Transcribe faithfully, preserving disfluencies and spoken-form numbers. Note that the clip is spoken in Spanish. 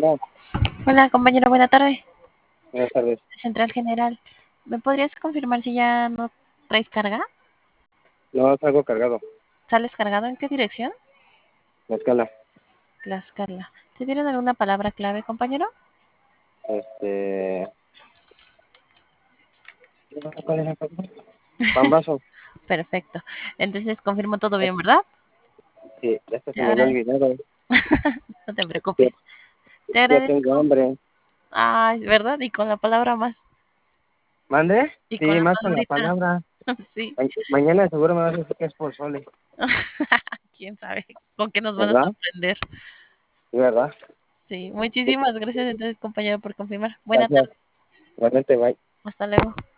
Hola, Hola, compañero, buena tarde. buenas tardes. Central General. ¿Me podrías confirmar si ya no traes carga? No, salgo cargado. ¿Sales cargado? ¿En qué dirección? La escala. Tlaxcala. ¿Te dieron alguna palabra clave, compañero? Este. ¿Cuál es la palabra? Pambazo. Perfecto. Entonces confirmo todo bien, ¿verdad? Sí, ya se Te me había agrade- olvidado. No te Ya, preocupes. Te ya tengo agradezco. hambre. Ay, ¿verdad? Y con la palabra más. ¿Mande? Y con Sí, la más con la palabrita. palabra. Sí. Ma- mañana seguro me vas a decir que es por sole. ¿Quién sabe con qué nos van a ¿Verdad? sorprender? Sí, ¿verdad? Sí. Muchísimas gracias entonces, compañero, por confirmar. Buena Gracias. tarde. Igualmente, bye. Hasta luego.